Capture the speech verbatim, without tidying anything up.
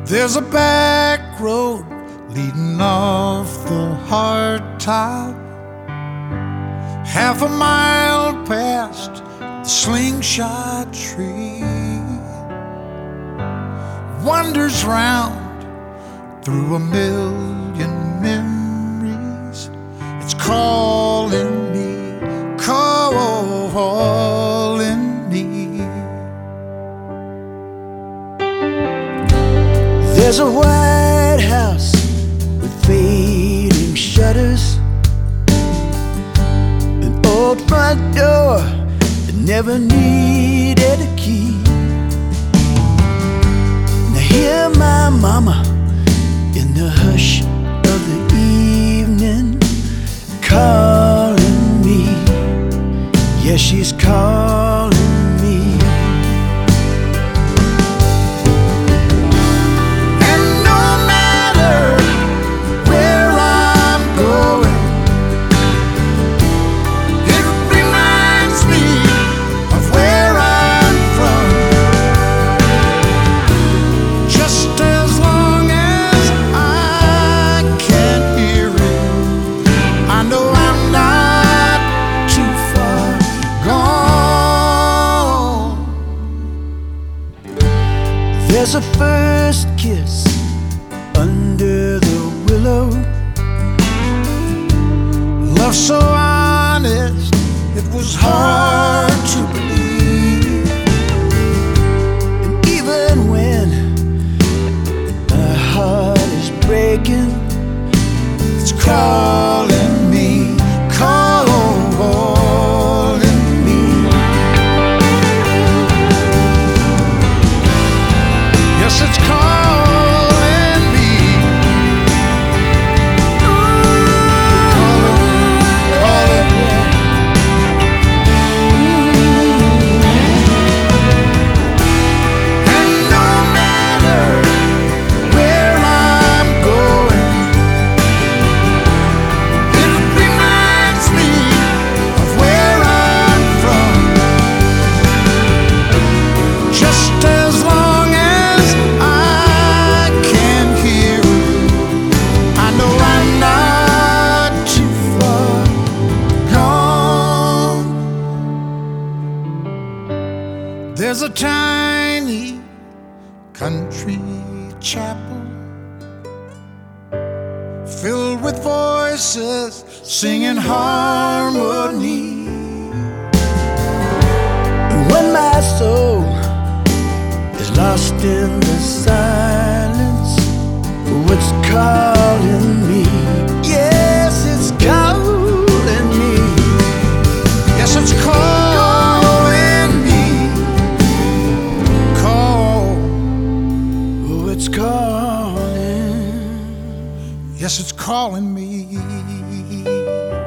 There's a back road leading off the hard top, half a mile past the slingshot tree. Wanders round through a million memories. It's calling me, calling me. There's a White House with fading shutters, an old front door that never needed a key. Now hear my mama in the hush of the evening calling me. Yeah, she's calling me. And no matter where I'm going, it reminds me of where I'm from. Just as long as I can hear it, I know I'm not too far gone. There's a first kiss under the willow, love so honest it was hard to believe. And even when my heart is breaking, it's calling me, calling me. Yes, it's calling me. Calling, calling me. And no matter where I'm going, it reminds me of where I'm from. Just as long as I can hear it, I know I'm not too far gone. There's a tiny country chapel filled with voices singing harmony. And when my soul is lost in the silence, oh, it's calling me. Yes, it's calling me. Yes, it's calling me. Call. Oh, it's calling. Yes, it's calling me.